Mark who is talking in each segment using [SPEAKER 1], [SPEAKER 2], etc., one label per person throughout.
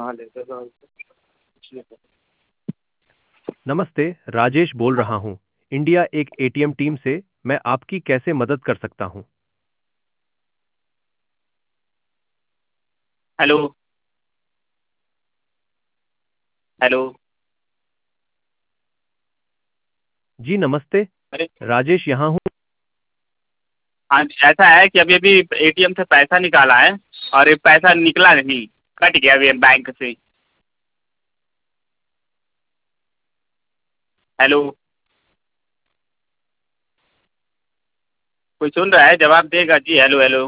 [SPEAKER 1] नमस्ते, राजेश बोल रहा हूँ। इंडिया एक एटीएम टीम से। मैं आपकी कैसे मदद कर सकता हूँ?
[SPEAKER 2] हेलो। हेलो।
[SPEAKER 1] जी नमस्ते,
[SPEAKER 2] अरे
[SPEAKER 1] राजेश यहाँ हूँ।
[SPEAKER 2] हाँ, ऐसा है कि अभी अभी एटीएम से पैसा निकाला है और ये पैसा निकला नहीं, कट गया अभी बैंक से। हेलो। कोई सुन रहा है? जवाब देगा जी। Hello hello.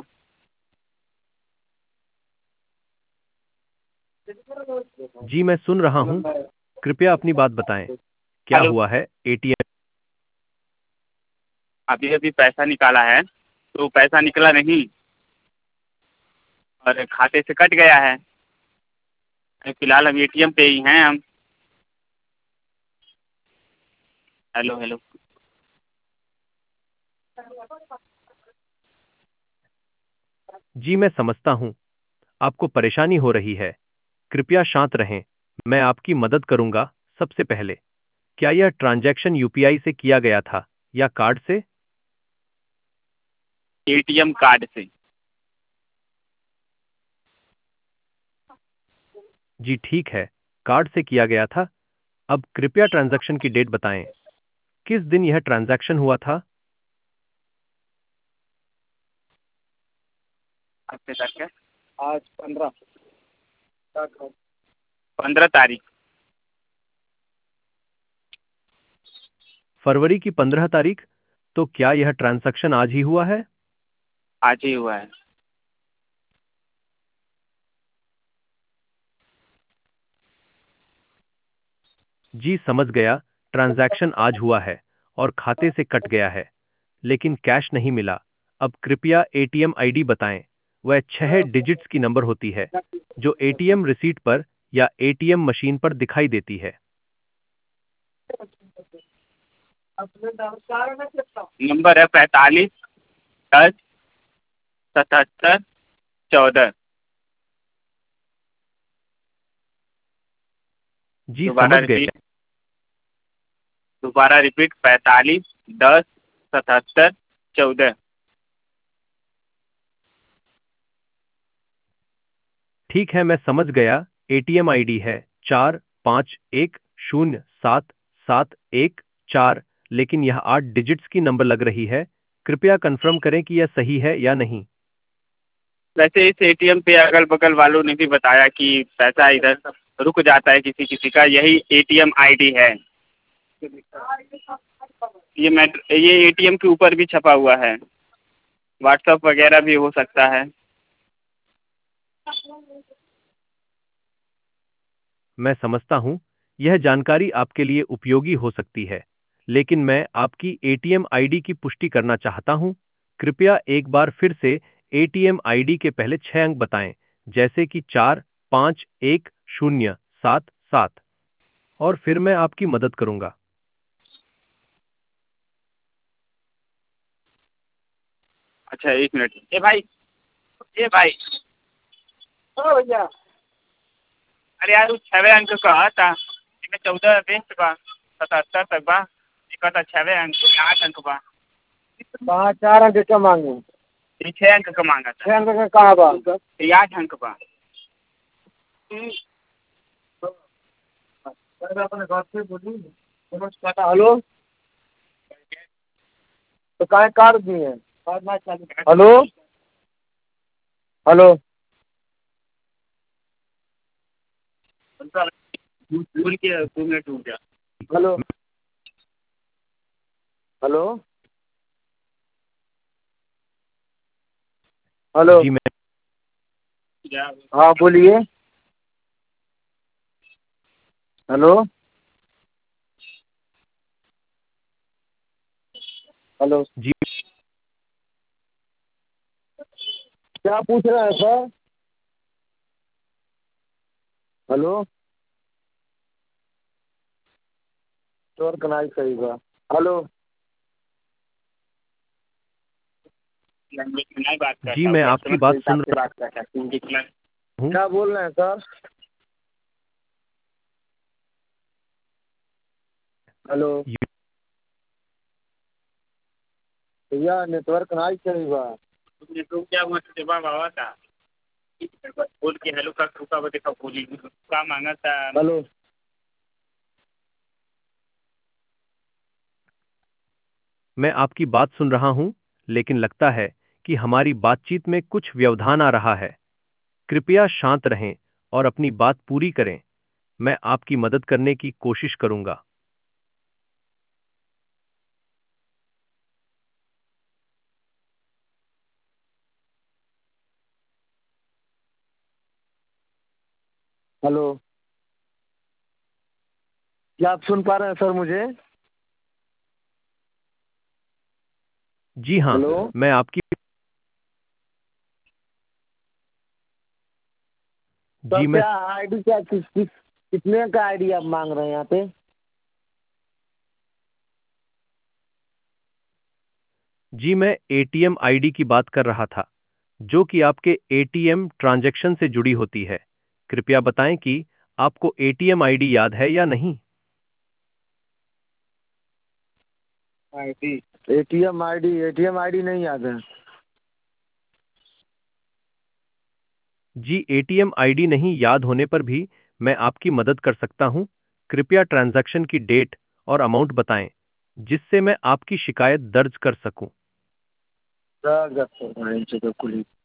[SPEAKER 1] जी मैं सुन रहा हूँ। कृपया अपनी बात बताएं। क्या
[SPEAKER 2] हेलो।
[SPEAKER 1] हुआ है एटीएम?
[SPEAKER 2] अभी अभी पैसा निकाला है तो पैसा निकला नहीं और खाते से कट गया है। फिलहाल हम एटीएम पे ही हैं हम। Hello hello.
[SPEAKER 1] जी मैं समझता हूँ, आपको परेशानी हो रही है। कृपया शांत रहें, मैं आपकी मदद करूंगा। सबसे पहले, क्या यह ट्रांजैक्शन यूपीआई से किया गया था या कार्ड से?
[SPEAKER 2] एटीएम कार्ड से।
[SPEAKER 1] जी ठीक है, कार्ड से किया गया था। अब कृपया ट्रांजैक्शन की डेट बताएं। किस दिन यह ट्रांजैक्शन हुआ था?
[SPEAKER 2] हफ्ते तक है। आज 15 तारीख।
[SPEAKER 1] फरवरी की 15 तारीख। तो क्या यह ट्रांजैक्शन आज ही हुआ है?
[SPEAKER 2] आज ही हुआ है।
[SPEAKER 1] जी समझ गया, ट्रांजैक्शन आज हुआ है और खाते से कट गया है, लेकिन कैश नहीं मिला। अब कृपया एटीएम आईडी बताएं। वह 6 डिजिट्स की नंबर होती है जो एटीएम रिसीट पर या एटीएम मशीन पर दिखाई देती है।
[SPEAKER 2] नंबर है 45 10 77 14।
[SPEAKER 1] जी
[SPEAKER 2] दोबारा
[SPEAKER 1] समझ गए।
[SPEAKER 2] रिपीट। दोबारा रिपीट। 45 10 77 14।
[SPEAKER 1] ठीक है मैं समझ गया। एटीएम आईडी है 45107714, लेकिन यह 8 डिजिट्स की नंबर लग रही है। कृपया कंफर्म करें कि यह सही है या नहीं।
[SPEAKER 2] वैसे इस एटीएम पे अगल बगल वालों ने भी बताया कि पैसा इधर रुक जाता है किसी किसी का, यही एटीएम आईडी है। ये एटीएम के ऊपर भी छपा हुआ है। व्हाट्सएप वगैरह भी हो सकता है।
[SPEAKER 1] मैं समझता हूं, यह जानकारी आपके लिए उपयोगी हो सकती है, लेकिन मैं आपकी एटीएम आईडी की पुष्टि करना चाहता हूं। कृपया एक बार फिर से एटीएम आईडी के पहले 6 अंक बताएं, जैसे कि 451077, और फिर मैं आपकी मदद करूंगा।
[SPEAKER 2] अच्छा, 1 मिनट। ए भाई। ए भाई। ओ भैया। अरे यार, 6 अंक कहा था। इसमें 14 बेस्ट बा। 77 तक बा। ये कहता 6 अंक, 8 अंक बा।
[SPEAKER 3] वहाँ 4 अंक क्या मांगे?
[SPEAKER 2] ये 6 अंक का मांगा था।
[SPEAKER 3] 6 अंक का कहाँ बा?
[SPEAKER 2] ये 8 अंक बा।
[SPEAKER 3] अपने घर से बोली हेलो, तो काहे कार्ड दिए? Hello hello.
[SPEAKER 2] भूल के 2 मिनट रुक गया।
[SPEAKER 3] Hello hello hello.
[SPEAKER 1] जी मैं
[SPEAKER 3] हाँ बोलिए। Hello hello.
[SPEAKER 1] जी
[SPEAKER 3] क्या पूछ रहे हैं सर? हेलो। तोर कनाई सही बा। हेलो।
[SPEAKER 2] लैंग्वेज में नहीं बात
[SPEAKER 1] जी
[SPEAKER 2] करता,
[SPEAKER 1] मैं
[SPEAKER 2] वो
[SPEAKER 1] आपकी
[SPEAKER 2] कस्टमर के
[SPEAKER 1] बात
[SPEAKER 2] हिसाब
[SPEAKER 1] सुन
[SPEAKER 2] से बात करता है। हिंदी में।
[SPEAKER 1] रहा हूँ।
[SPEAKER 3] क्या बोल रहे हैं सर? हेलो
[SPEAKER 1] यू-
[SPEAKER 3] भैया नेटवर्क नहीं सही बा।
[SPEAKER 2] तुमने तो क्या हुआ तो जवाब आवा था। बोल के हेलो का रुका हुआ देखा बोली का मांगा था।
[SPEAKER 3] हेलो
[SPEAKER 1] मैं आपकी बात सुन रहा हूं, लेकिन लगता है कि हमारी बातचीत में कुछ व्यवधान आ रहा है। कृपया शांत रहें और अपनी बात पूरी करें। मैं आपकी मदद करने की कोशिश करूंगा।
[SPEAKER 3] हेलो, क्या आप सुन पा रहे हैं सर मुझे?
[SPEAKER 1] जी हाँ,
[SPEAKER 3] हेलो
[SPEAKER 1] मैं आपकी
[SPEAKER 3] सर,
[SPEAKER 1] जी मैं
[SPEAKER 3] क्या आईडी, क्या कितने का आईडी आप मांग रहे हैं यहाँ पे?
[SPEAKER 1] जी मैं एटीएम आईडी की बात कर रहा था, जो कि आपके एटीएम ट्रांजैक्शन से जुड़ी होती है। कृपया बताएं कि आपको एटीएम आईडी याद है या नहीं।
[SPEAKER 3] आईडी एटीएम आईडी नहीं याद है।
[SPEAKER 1] जी एटीएम आईडी नहीं याद होने पर भी मैं आपकी मदद कर सकता हूं। कृपया ट्रांजैक्शन की डेट और अमाउंट बताएं, जिससे मैं आपकी शिकायत दर्ज कर सकूं।
[SPEAKER 3] सर, जब तक